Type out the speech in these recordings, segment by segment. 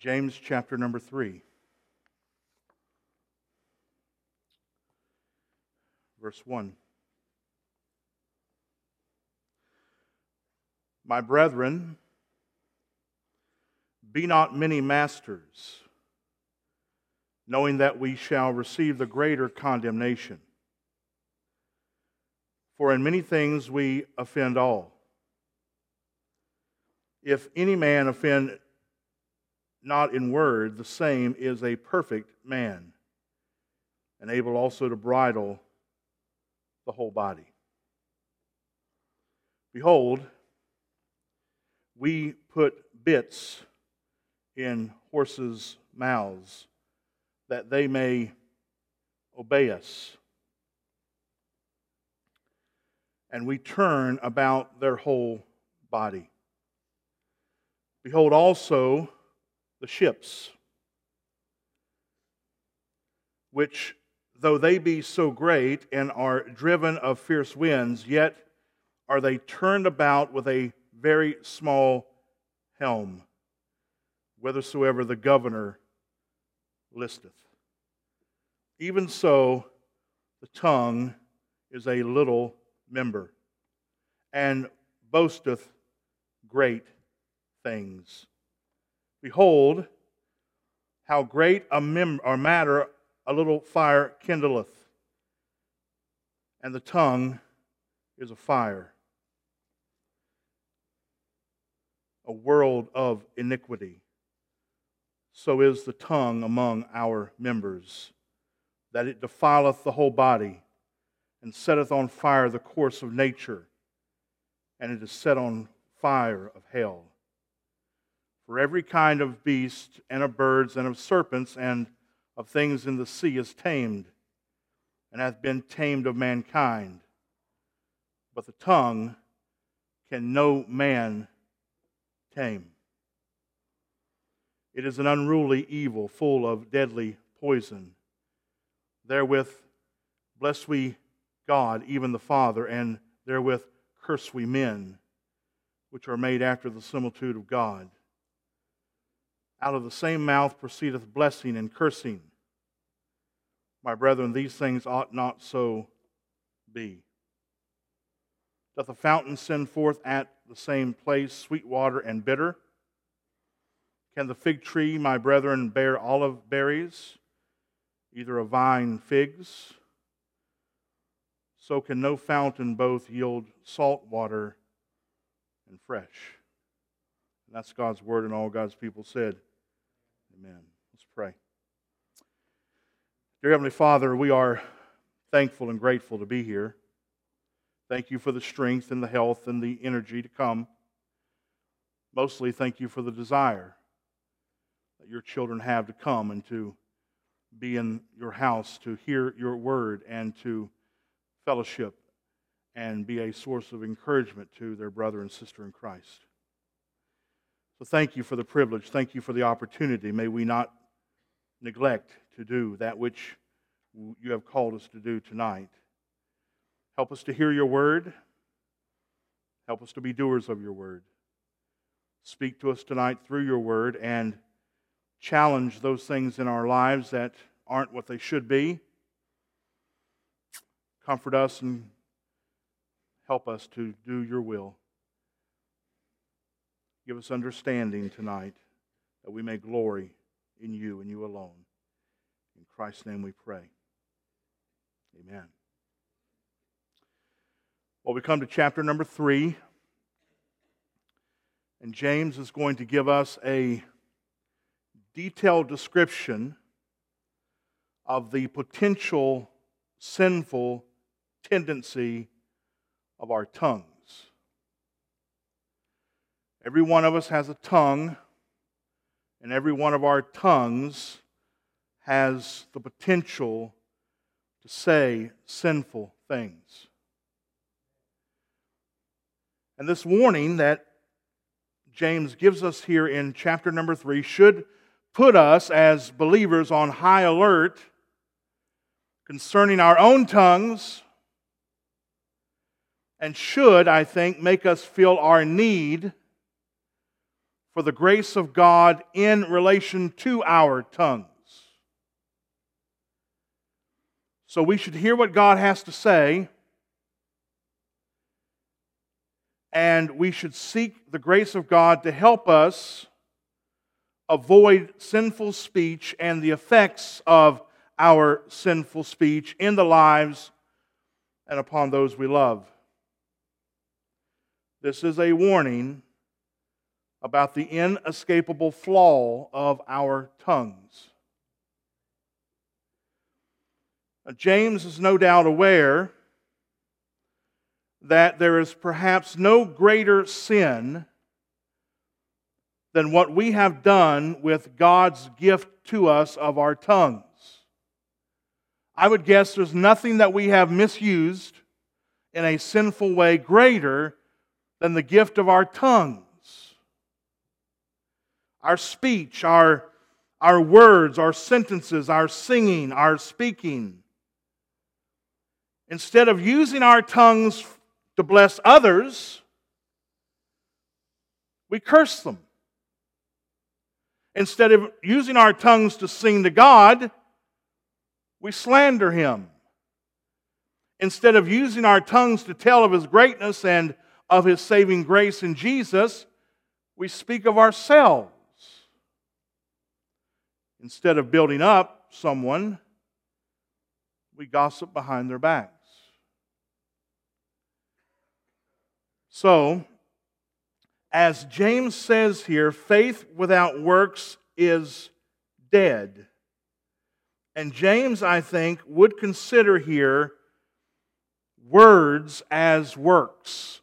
James chapter number 3, verse 1. My brethren, be not many masters, knowing that we shall receive the greater condemnation. For in many things we offend all. If any man offend not in word, the same is a perfect man, and able also to bridle the whole body. Behold, we put bits in horses' mouths, that they may obey us. And we turn about their whole body. Behold also the ships, which, though they be so great and are driven of fierce winds, yet are they turned about with a very small helm, whithersoever the governor listeth. Even so, the tongue is a little member, and boasteth great things. Behold, how great a matter a little fire kindleth, and the tongue is a fire, a world of iniquity. So is the tongue among our members, that it defileth the whole body, and setteth on fire the course of nature, and it is set on fire of hell. For every kind of beast, and of birds, and of serpents, and of things in the sea is tamed, and hath been tamed of mankind. But the tongue can no man tame. It is an unruly evil, full of deadly poison. Therewith bless we God, even the Father, and therewith curse we men, which are made after the similitude of God. Out of the same mouth proceedeth blessing and cursing. My brethren, these things ought not so be. Doth a fountain send forth at the same place sweet water and bitter? Can the fig tree, my brethren, bear olive berries, either a vine figs? So can no fountain both yield salt water and fresh. And that's God's word, and all God's people said, amen. Let's pray. Dear Heavenly Father, we are thankful and grateful to be here. Thank you for the strength and the health and the energy to come. Mostly thank you for the desire that your children have to come and to be in your house, to hear your word, and to fellowship and be a source of encouragement to their brother and sister in Christ. So thank you for the privilege. Thank you for the opportunity. May we not neglect to do that which you have called us to do tonight. Help us to hear your word. Help us to be doers of your word. Speak to us tonight through your word and challenge those things in our lives that aren't what they should be. Comfort us and help us to do your will. Give us understanding tonight that we may glory in you and you alone. In Christ's name we pray. Amen. Well, we come to chapter number 3. And James is going to give us a detailed description of the potential sinful tendency of our tongues. Every one of us has a tongue, and every one of our tongues has the potential to say sinful things. And this warning that James gives us here in chapter number 3 should put us as believers on high alert concerning our own tongues, and should, I think, make us feel our need for the grace of God in relation to our tongues. So we should hear what God has to say, and we should seek the grace of God to help us avoid sinful speech and the effects of our sinful speech in the lives and upon those we love. This is a warning about the inescapable flaw of our tongues. James is no doubt aware that there is perhaps no greater sin than what we have done with God's gift to us of our tongues. I would guess there's nothing that we have misused in a sinful way greater than the gift of our tongues. Our speech, our words, our sentences, our singing, our speaking. Instead of using our tongues to bless others, we curse them. Instead of using our tongues to sing to God, we slander Him. Instead of using our tongues to tell of His greatness and of His saving grace in Jesus, we speak of ourselves. Instead of building up someone, we gossip behind their backs. So, as James says here, faith without works is dead. And James, I think, would consider here words as works.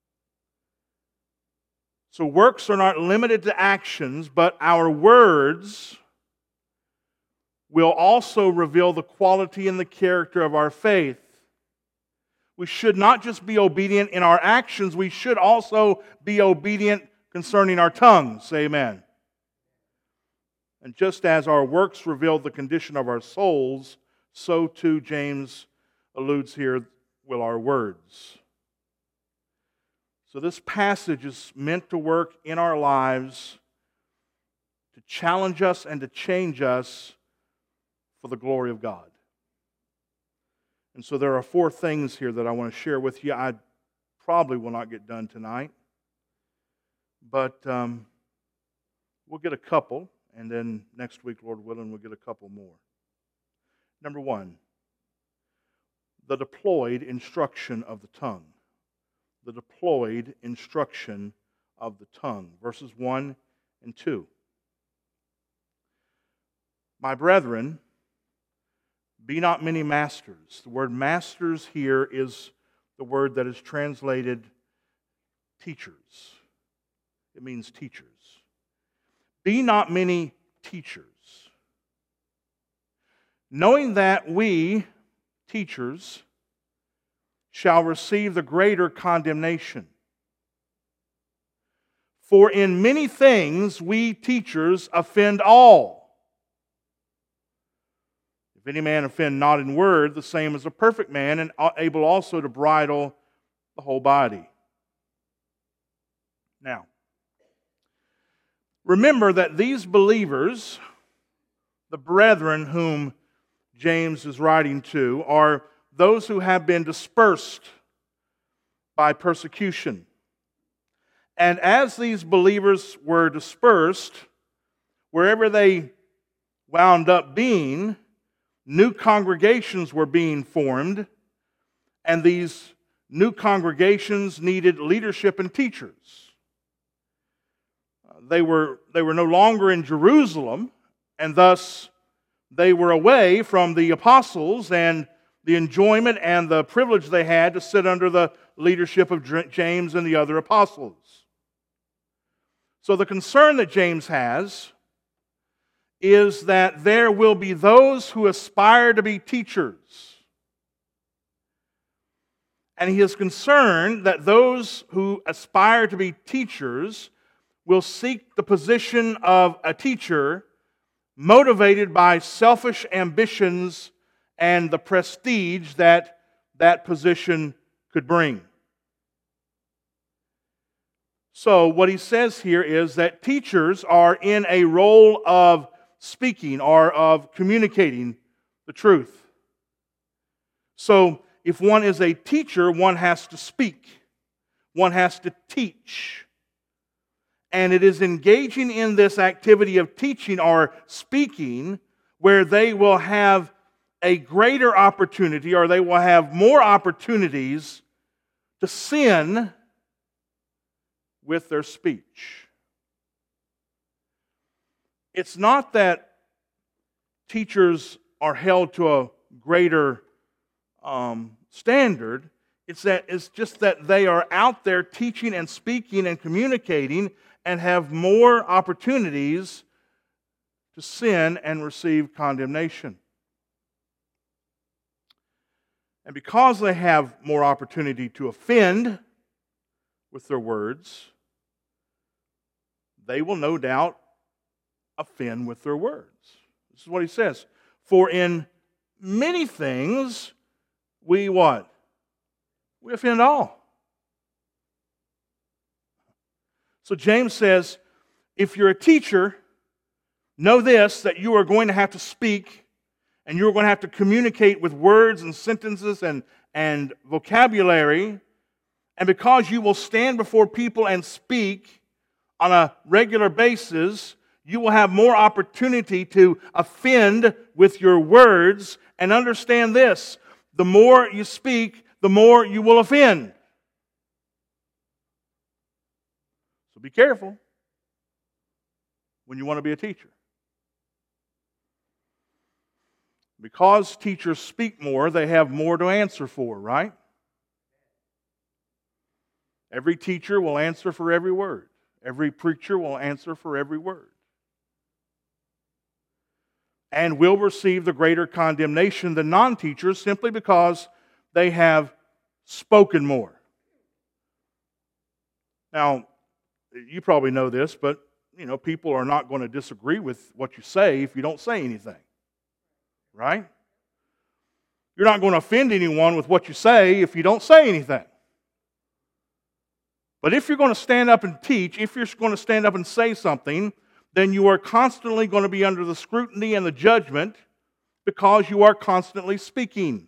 So works are not limited to actions, but our words will also reveal the quality and the character of our faith. We should not just be obedient in our actions, we should also be obedient concerning our tongues. Amen. And just as our works reveal the condition of our souls, so too, James alludes here, will our words. So this passage is meant to work in our lives to challenge us and to change us for the glory of God. And so there are 4 things here that I want to share with you. I probably will not get done tonight, but we'll get a couple, and then next week, Lord willing, we'll get a couple more. Number 1, the deployed instruction of the tongue. The deployed instruction of the tongue. Verses 1 and 2. My brethren, be not many masters. The word masters here is the word that is translated teachers. It means teachers. Be not many teachers, knowing that we, teachers, shall receive the greater condemnation. For in many things we teachers offend all. If any man offend not in word, the same as a perfect man, and able also to bridle the whole body. Now, remember that these believers, the brethren whom James is writing to, are those who have been dispersed by persecution. And as these believers were dispersed, wherever they wound up being, new congregations were being formed, and these new congregations needed leadership and teachers. They were no longer in Jerusalem, and thus they were away from the apostles and the enjoyment and the privilege they had to sit under the leadership of James and the other apostles. So the concern that James has is that there will be those who aspire to be teachers. And he is concerned that those who aspire to be teachers will seek the position of a teacher motivated by selfish ambitions and the prestige that that position could bring. So what he says here is that teachers are in a role of speaking or of communicating the truth. So if one is a teacher, one has to speak. One has to teach. And it is engaging in this activity of teaching or speaking where they will have a greater opportunity, or they will have more opportunities to sin with their speech. It's not that teachers are held to a greater standard. It's just that they are out there teaching and speaking and communicating and have more opportunities to sin and receive condemnation. And because they have more opportunity to offend with their words, they will no doubt offend with their words. This is what he says. For in many things, we what? We offend all. So James says, if you're a teacher, know this, that you are going to have to speak, and you're going to have to communicate with words and sentences and vocabulary. And because you will stand before people and speak on a regular basis, you will have more opportunity to offend with your words. And understand this, the more you speak, the more you will offend. So be careful when you want to be a teacher. Because teachers speak more, they have more to answer for, right? Every teacher will answer for every word. Every preacher will answer for every word. And will receive the greater condemnation than non-teachers simply because they have spoken more. Now, you probably know this, but people are not going to disagree with what you say if you don't say anything. Right? You're not going to offend anyone with what you say if you don't say anything. But if you're going to stand up and teach, if you're going to stand up and say something, then you are constantly going to be under the scrutiny and the judgment because you are constantly speaking.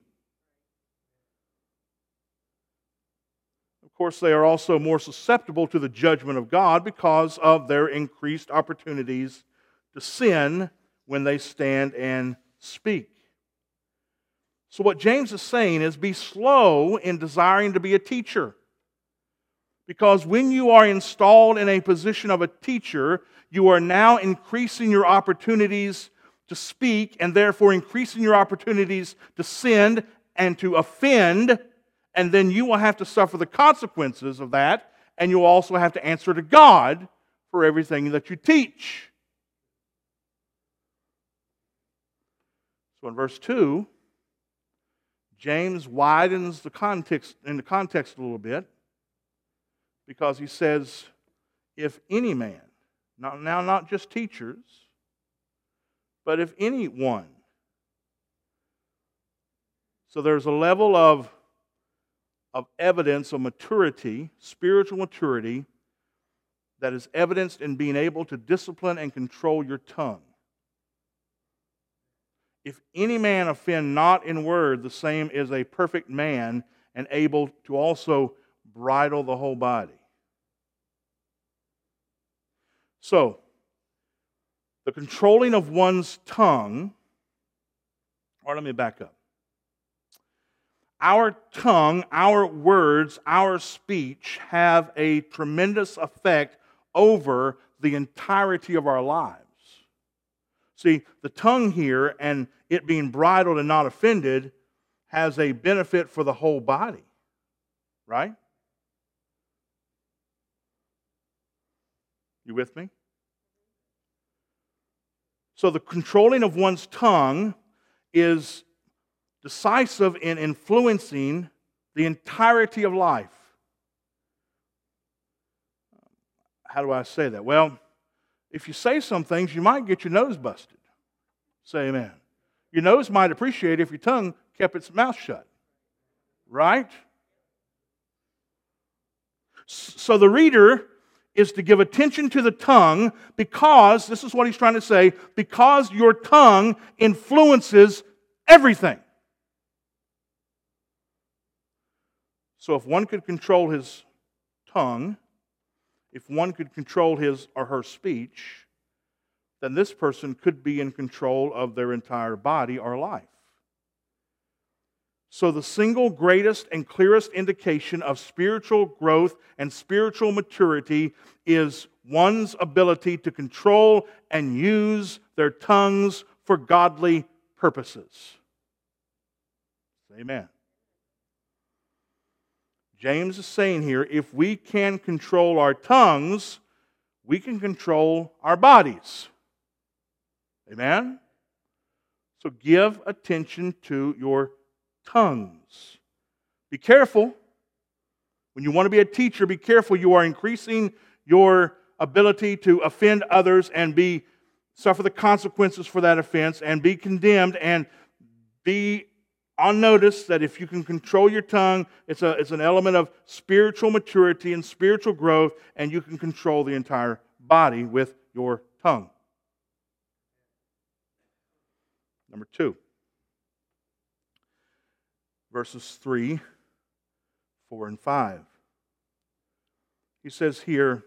Of course, they are also more susceptible to the judgment of God because of their increased opportunities to sin when they stand and speak. So what James is saying is be slow in desiring to be a teacher. Because when you are installed in a position of a teacher, you are now increasing your opportunities to speak and therefore increasing your opportunities to sin and to offend, and then you will have to suffer the consequences of that, and you will also have to answer to God for everything that you teach. So in verse 2, James widens the context a little bit because he says, if any man, not just teachers, but if anyone. So there's a level of evidence of maturity, spiritual maturity, that is evidenced in being able to discipline and control your tongue. If any man offend not in word, the same is a perfect man and able to also bridle the whole body. So, the controlling of one's tongue, or let me back up. Our tongue, our words, our speech have a tremendous effect over the entirety of our lives. See, the tongue here and it being bridled and not offended has a benefit for the whole body, right? You with me? So the controlling of one's tongue is decisive in influencing the entirety of life. How do I say that? Well, if you say some things, you might get your nose busted. Say amen. Your nose might appreciate if your tongue kept its mouth shut. Right? So the reader is to give attention to the tongue because, this is what he's trying to say, because your tongue influences everything. So if one could control his tongue, if one could control his or her speech, then this person could be in control of their entire body or life. So the single greatest and clearest indication of spiritual growth and spiritual maturity is one's ability to control and use their tongues for godly purposes. Amen. James is saying here, if we can control our tongues, we can control our bodies. Amen? So give attention to your tongues. Be careful. When you want to be a teacher, be careful. You are increasing your ability to offend others and suffer the consequences for that offense and be condemned and be on notice that if you can control your tongue, it's an element of spiritual maturity and spiritual growth, and you can control the entire body with your tongue. Number 2. Verses 3, 4, and 5. He says here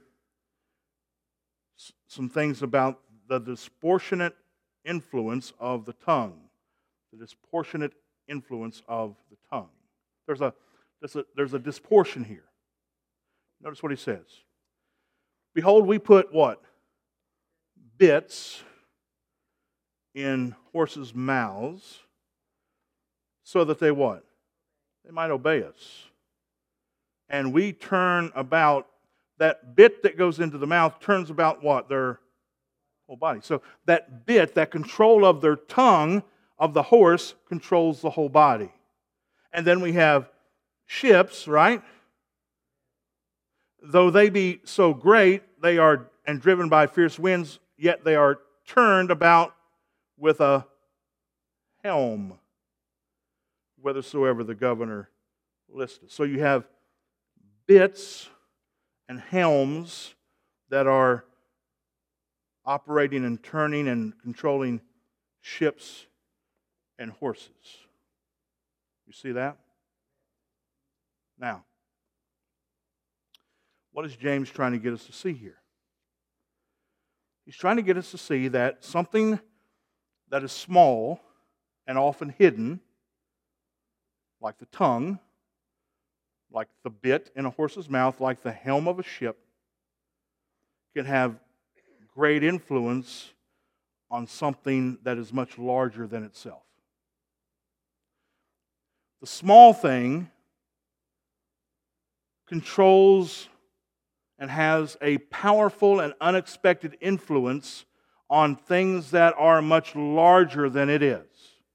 some things about the disproportionate influence of the tongue. The disproportionate influence of the tongue. There's a disproportion here. Notice what he says. Behold, we put what? Bits in horses' mouths so that they what? They might obey us. And we turn about, that bit that goes into the mouth turns about what? Their whole body. So that bit, that control of their tongue, of the horse, controls the whole body. And then we have ships, right? Though they be so great, they are, and driven by fierce winds, yet they are turned about with a helm, whithersoever the governor listeth. So you have bits and helms that are operating and turning and controlling ships and horses. You see that? Now, what is James trying to get us to see here? He's trying to get us to see that something that is small and often hidden, like the tongue, like the bit in a horse's mouth, like the helm of a ship, can have great influence on something that is much larger than itself. The small thing controls and has a powerful and unexpected influence on things that are much larger than it is.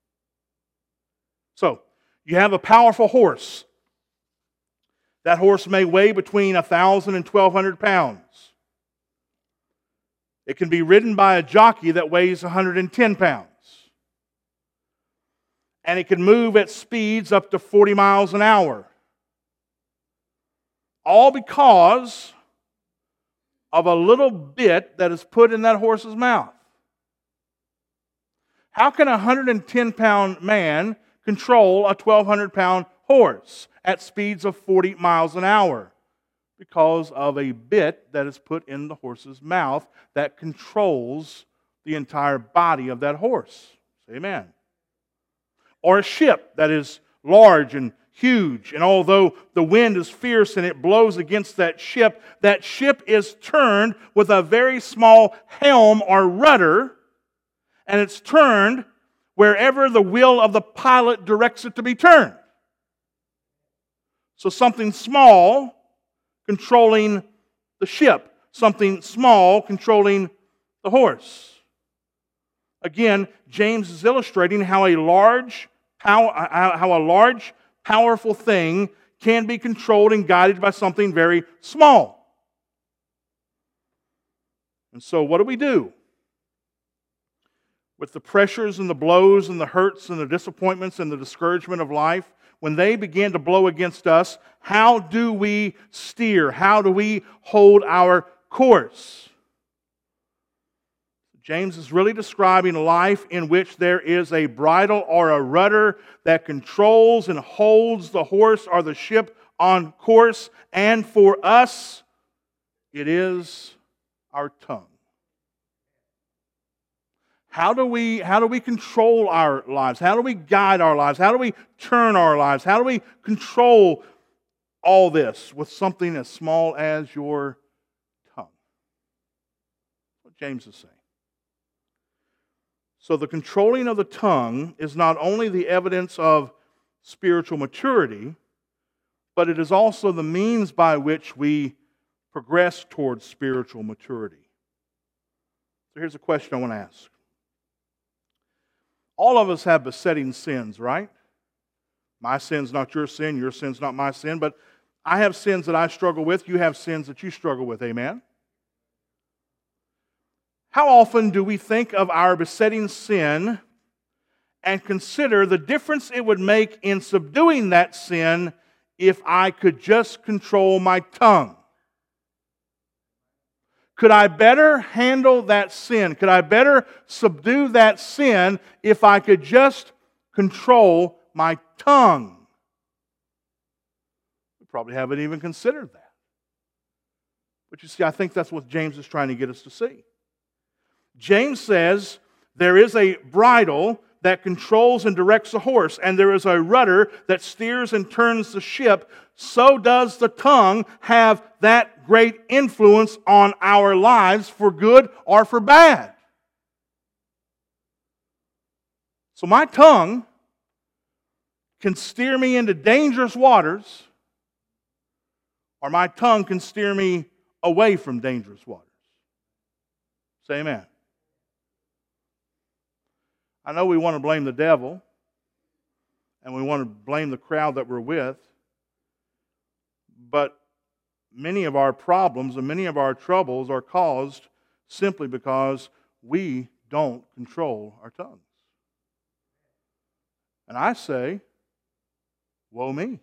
So, you have a powerful horse. That horse may weigh between 1,000 and 1,200 pounds. It can be ridden by a jockey that weighs 110 pounds. And it can move at speeds up to 40 miles an hour. All because of a little bit that is put in that horse's mouth. How can a 110-pound man control a 1,200-pound horse at speeds of 40 miles an hour? Because of a bit that is put in the horse's mouth that controls the entire body of that horse. Amen. Or a ship that is large and huge, and although the wind is fierce and it blows against that ship is turned with a very small helm or rudder, and it's turned wherever the will of the pilot directs it to be turned. So something small controlling the ship, something small controlling the horse. Again, James is illustrating how a large, powerful thing can be controlled and guided by something very small. And so what do? With the pressures and the blows and the hurts and the disappointments and the discouragement of life, when they begin to blow against us, how do we steer? How do we hold our course. James is really describing a life in which there is a bridle or a rudder that controls and holds the horse or the ship on course. And for us, it is our tongue. How do we control our lives? How do we guide our lives? How do we turn our lives? How do we control all this with something as small as your tongue? That's what James is saying. So the controlling of the tongue is not only the evidence of spiritual maturity, but it is also the means by which we progress towards spiritual maturity. So here's a question I want to ask. All of us have besetting sins, right? My sin's not your sin's not my sin, but I have sins that I struggle with. You have sins that you struggle with, amen? How often do we think of our besetting sin and consider the difference it would make in subduing that sin if I could just control my tongue? Could I better handle that sin? Could I better subdue that sin if I could just control my tongue? We probably haven't even considered that. But you see, I think that's what James is trying to get us to see. James says there is a bridle that controls and directs a horse, and there is a rudder that steers and turns the ship. So does the tongue have that great influence on our lives for good or for bad. So my tongue can steer me into dangerous waters, or my tongue can steer me away from dangerous waters. Say amen. I know we want to blame the devil, and we want to blame the crowd that we're with, but many of our problems and many of our troubles are caused simply because we don't control our tongues. And I say, woe me.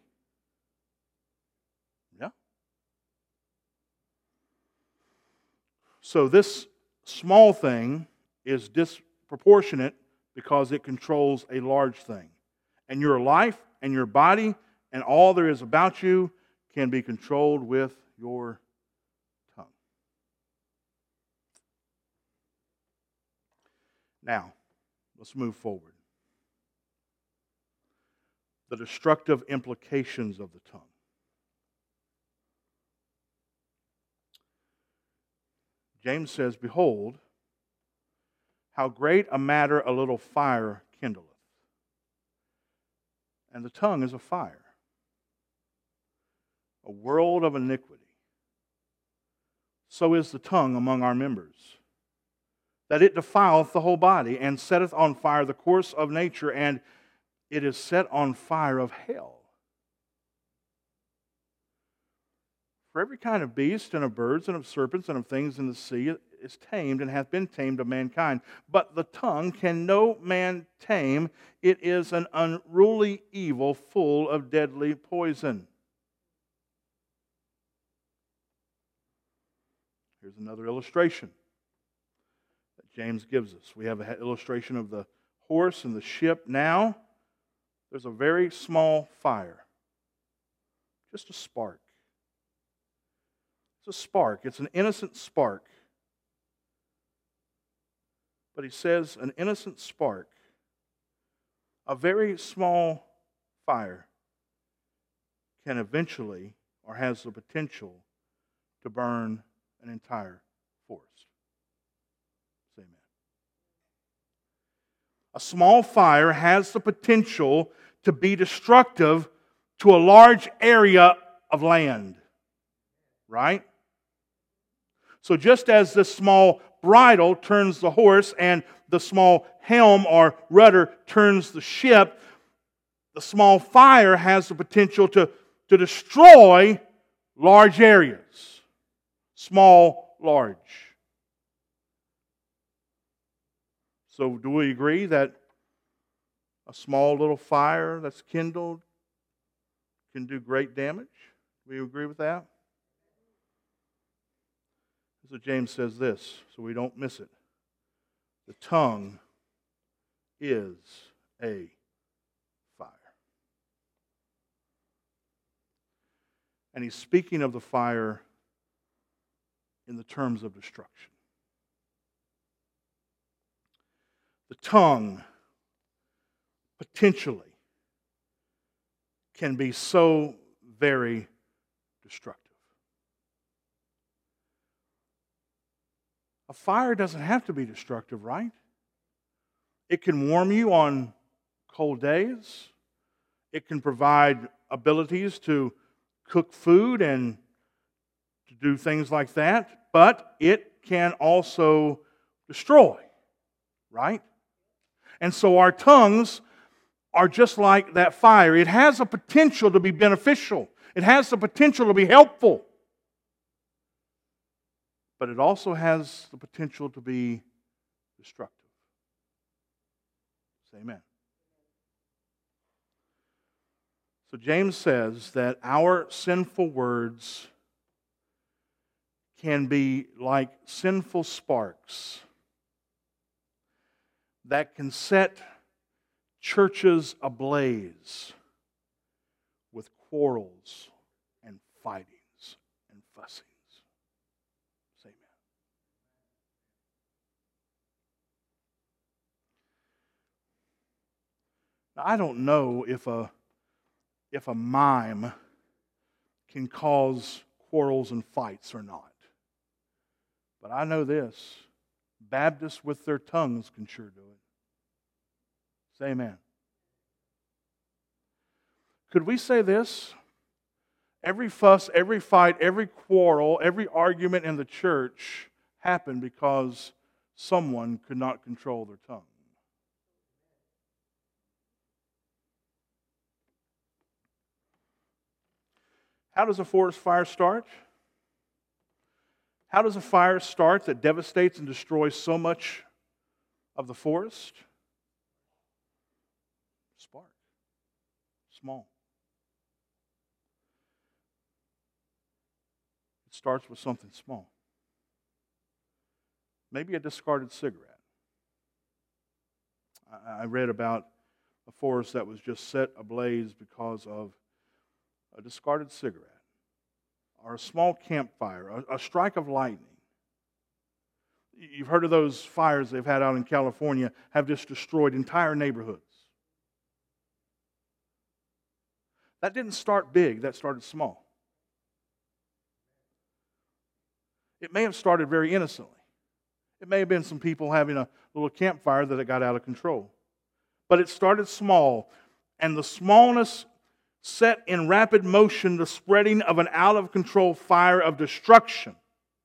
Yeah. So this small thing is disproportionate because it controls a large thing. And your life and your body and all there is about you can be controlled with your tongue. Now, let's move forward. The destructive implications of the tongue. James says, behold, how great a matter a little fire kindleth. And the tongue is a fire, a world of iniquity. So is the tongue among our members, that it defileth the whole body, and setteth on fire the course of nature, and it is set on fire of hell. For every kind of beast, and of birds, and of serpents, and of things in the sea is tamed, and hath been tamed of mankind. But the tongue can no man tame. It is an unruly evil, full of deadly poison. Here's another illustration that James gives us. We have an illustration of the horse and the ship. Now, there's a very small fire, just a spark. It's a spark. It's an innocent spark. But he says an innocent spark, a very small fire, can eventually, or has the potential, to burn an entire forest. Say amen. A small fire has the potential to be destructive to a large area of land. Right? So just as the small bridle turns the horse and the small helm or rudder turns the ship, the small fire has the potential to destroy large areas. Small, large. So do we agree that a small little fire that's kindled can do great damage? Do we agree with that? So James says this, so we don't miss it. The tongue is a fire. And he's speaking of the fire in the terms of destruction. The tongue potentially can be so very destructive. A fire doesn't have to be destructive, right? It can warm you on cold days. It can provide abilities to cook food and to do things like that, but it can also destroy, right? And so our tongues are just like that fire. It has a potential to be beneficial. It has the potential to be helpful. But it also has the potential to be destructive. Say amen. So James says that our sinful words can be like sinful sparks that can set churches ablaze with quarrels and fightings and fussings. Say amen. Now, I don't know if a mime can cause quarrels and fights or not. But I know this. Baptists with their tongues can sure do it. Say amen. Could we say this? Every fuss, every fight, every quarrel, every argument in the church happened because someone could not control their tongue. How does a forest fire start? How does a fire start that devastates and destroys so much of the forest? Spark. Small. It starts with something small. Maybe a discarded cigarette. I read about a forest that was just set ablaze because of a discarded cigarette, or a small campfire, a strike of lightning. You've heard of those fires they've had out in California have just destroyed entire neighborhoods. That didn't start big, that started small. It may have started very innocently. It may have been some people having a little campfire that it got out of control. But it started small, and the smallness set in rapid motion the spreading of an out-of-control fire of destruction.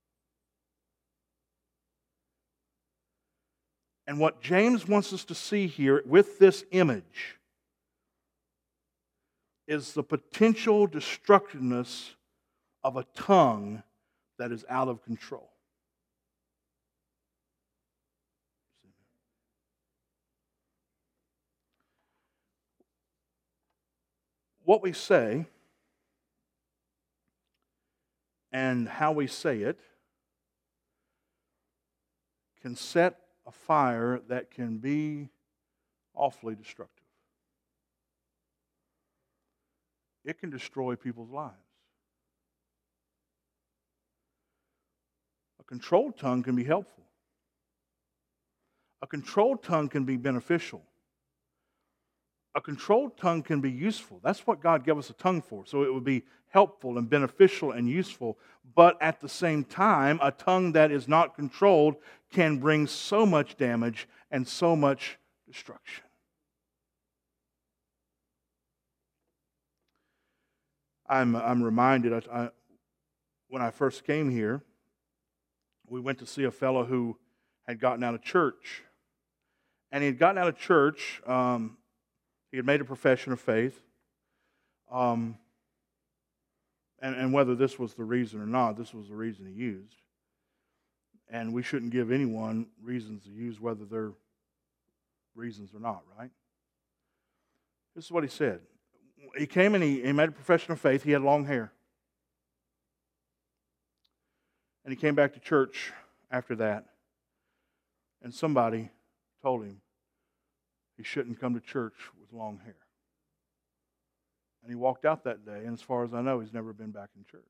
And what James wants us to see here with this image is the potential destructiveness of a tongue that is out of control. What we say and how we say it can set a fire that can be awfully destructive. It can destroy people's lives. A controlled tongue can be helpful. A controlled tongue can be beneficial. A controlled tongue can be useful. That's what God gave us a tongue for. So it would be helpful and beneficial and useful. But at the same time, a tongue that is not controlled can bring so much damage and so much destruction. I'm reminded, when I first came here, we went to see a fellow who had gotten out of church. And he had gotten out of church. He had made a profession of faith. And whether this was the reason or not, this was the reason he used. And we shouldn't give anyone reasons to use whether they're reasons or not, right? This is what he said. He came and he made a profession of faith. He had long hair. And he came back to church after that, and somebody told him he shouldn't come to church with long hair. And he walked out that day, and as far as I know, he's never been back in church.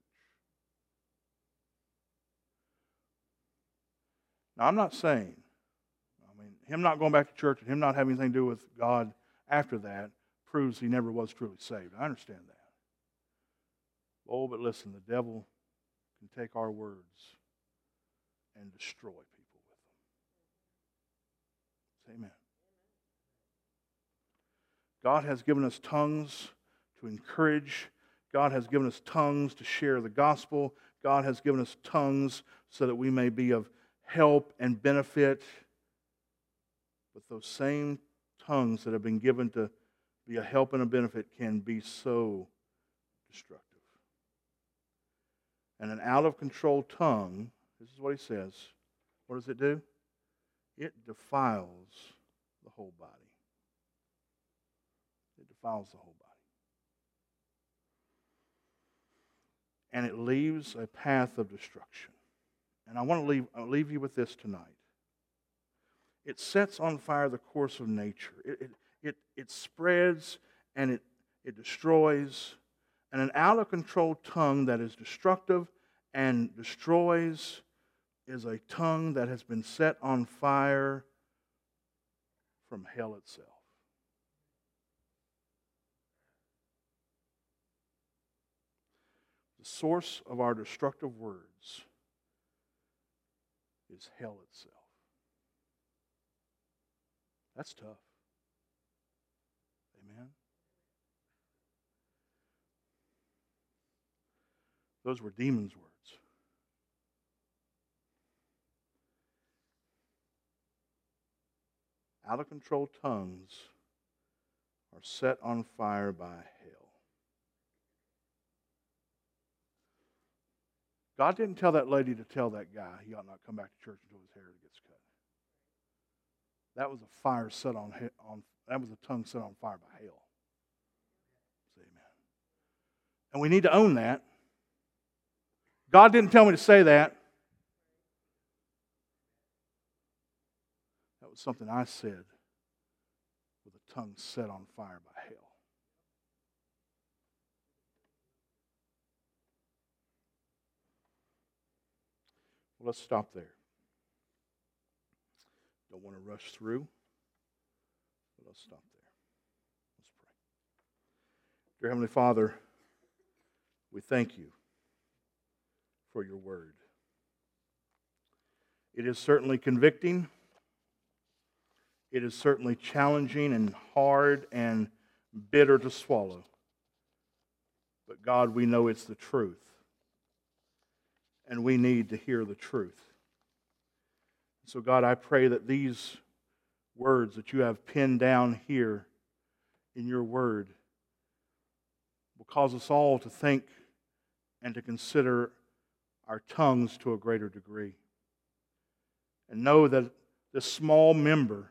Now, I'm not saying, him not going back to church and him not having anything to do with God after that proves he never was truly saved. I understand that. Oh, but listen, the devil can take our words and destroy people with them. Say amen. God has given us tongues to encourage. God has given us tongues to share the gospel. God has given us tongues so that we may be of help and benefit. But those same tongues that have been given to be a help and a benefit can be so destructive. And an out-of-control tongue, this is what he says, what does it do? It defiles the whole body. It defiles the whole body. And it leaves a path of destruction. And I want to leave you with this tonight. It sets on fire the course of nature. It spreads and it destroys. And an out-of-control tongue that is destructive and destroys is a tongue that has been set on fire from hell itself. The source of our destructive words is hell itself. That's tough. Amen? Those were demons' words. Out-of-control tongues are set on fire by hell. God didn't tell that lady to tell that guy he ought not come back to church until his hair gets cut. That was a fire set on that was a tongue set on fire by hell. Say amen. And we need to own that. God didn't tell me to say that. That was something I said with a tongue set on fire by hell. Well, let's stop there. Don't want to rush through, but let's stop there. Let's pray. Dear Heavenly Father, we thank you for your word. It is certainly convicting. It is certainly challenging and hard and bitter to swallow. But God, we know it's the truth. And we need to hear the truth. So God, I pray that these words that you have pinned down here in your word will cause us all to think and to consider our tongues to a greater degree. And know that this small member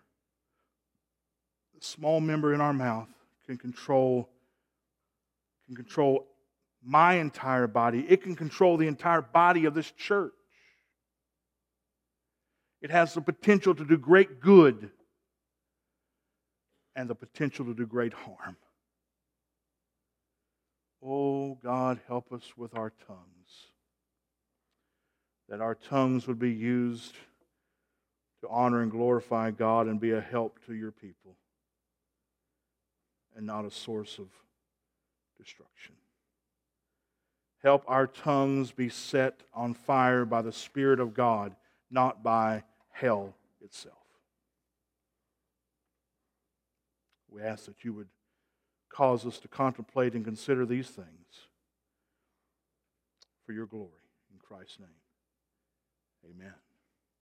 in our mouth can control my entire body. It can control the entire body of this church. It has the potential to do great good and the potential to do great harm. Oh, God, help us with our tongues. That our tongues would be used to honor and glorify God and be a help to your people and not a source of destruction. Help our tongues be set on fire by the Spirit of God, not by hell itself. We ask that you would cause us to contemplate and consider these things for your glory. In Christ's name, amen.